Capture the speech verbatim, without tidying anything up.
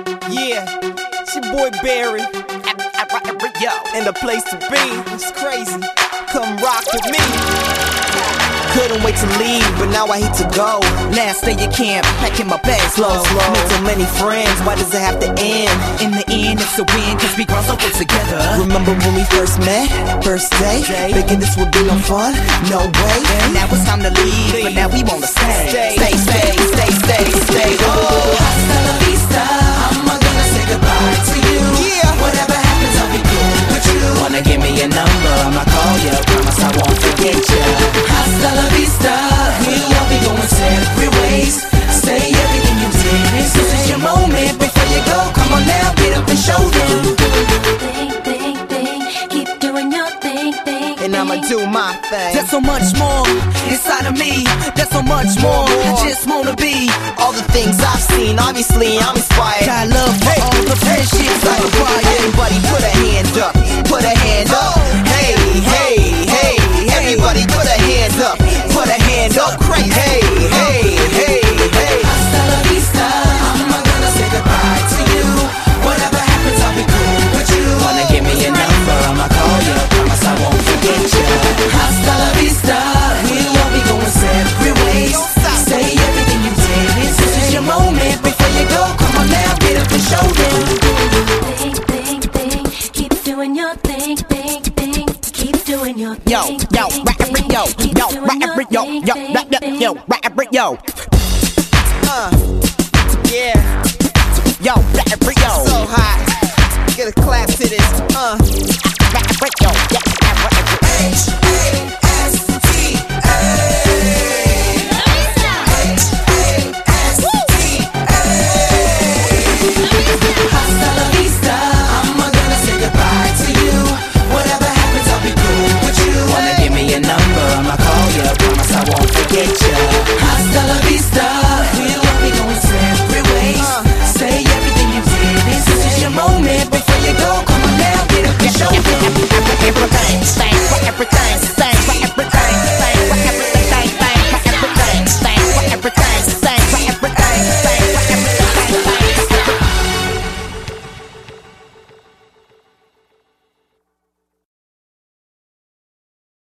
Yeah, it's your boy Barry, and the place to be. It's crazy. Come rock with me. Couldn't wait to leave, but now I hate to go. Last day at camp, packing my bags slow. Made so many friends, why does it have to end? In the end, it's a win, cause we grown so good together. Remember when we first met? First day? Thinking this would be no fun? No way. Now it's time to leave, but now we wanna stay. Stay, stay, stay, stay, stay, stay. Oh, hasta la vista, I'm gonna say goodbye to you. Yeah. Whatever happens, I'll be cool with you. Wanna give me your number, I'ma call you. Promise I won't forget you. Hasta la vista, we won't be going separate ways. Say everything you did. This is your moment before you go. Come on now, get up and show them. Think, think, think, keep doing your thing, thing. And I'ma do my thing. There's so much more inside of me. There's so much more. I just wanna be all the things I've seen. Obviously, I'm inspired. Got love for all the friendships I acquired. Everybody put a hand up. Put a hand up. Hey, hey, hey. Everybody put a hand up. Put a hand up. Crazy. Hey, hey, hey, hey. Hasta la vista. I'm gonna say goodbye to you. Whatever happens, I'll be cool with you. Wanna give me your number? I'ma call you. Promise I won't forget you. Hasta la vista. We won't be going separate ways. Say everything you did. This is your moment before you go. Come on now, get up and show them. Think, think, think, keep doing your thing, thing, thing. Keep doing your thing. Yo, yo, rap, rap, yo, yo, rap, rap, yo, yo, rap, yo, yo, rap, rap, yo. Uh.